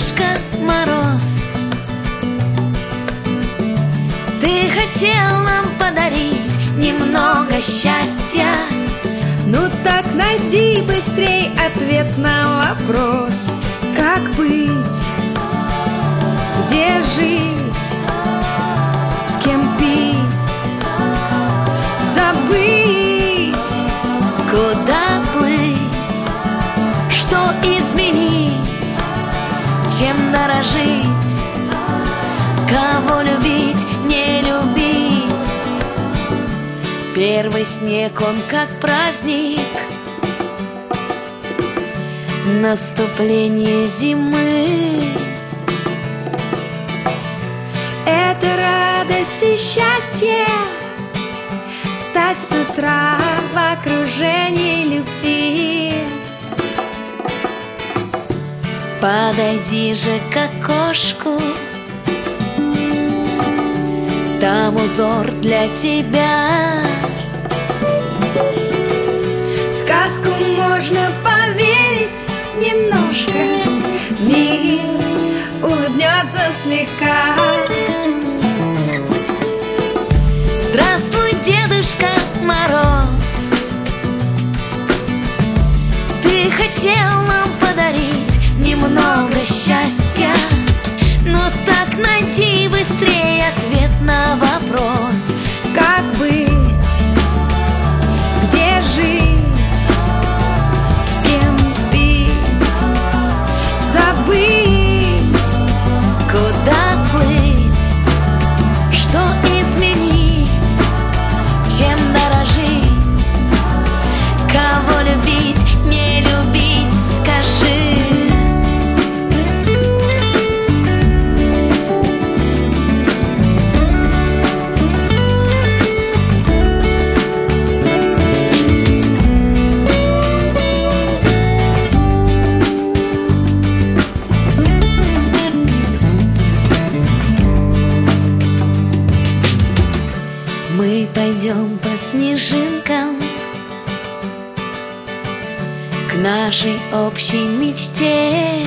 Дедушка Мороз, ты хотел нам подарить немного счастья. Ну так найди быстрей ответ на вопрос: как быть, где жить, с кем пить, забыть, куда плыть, что изменить, чем дорожить, кого любить, не любить. Первый снег, он как праздник, наступление зимы. Это радость и счастье стать с утра в окружении любви. Подойди же к окошку, там узор для тебя. В сказку можно поверить немножко, мир улыбнется слегка. Здравствуй, Дедушка Мороз, ты хотел нам подарить немного счастья. Но так найди быстрее ответ на вопрос: как быть, где жить, с кем пить, забыть, куда плыть, что изменить, чем дорожить, кого любить, не любить, скажи. Мы пойдем по снежинкам к нашей общей мечте.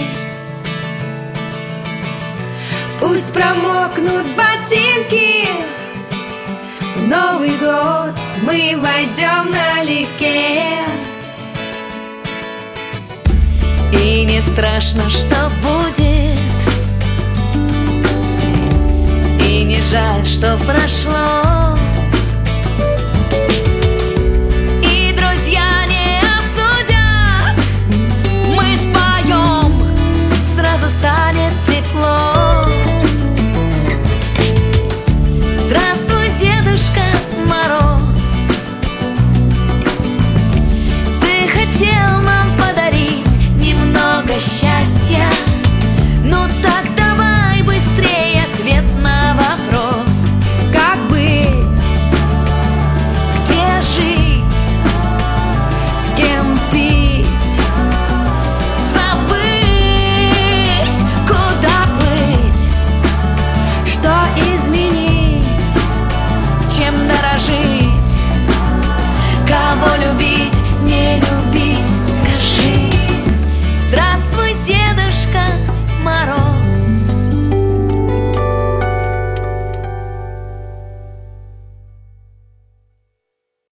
Пусть промокнут ботинки, в Новый год мы войдем налегке. И не страшно, что будет, и не жаль, что прошло. И друзья не осудят, мы споем, сразу станет тепло. Здравствуй, Дедушка Мороз, ты хотел нам подарить немного счастья. Ну так давай быстрее ответ на вопрос: как быть, где жить, с кем пить, забыть, куда плыть, что изменить, чем дорожить, кого любить.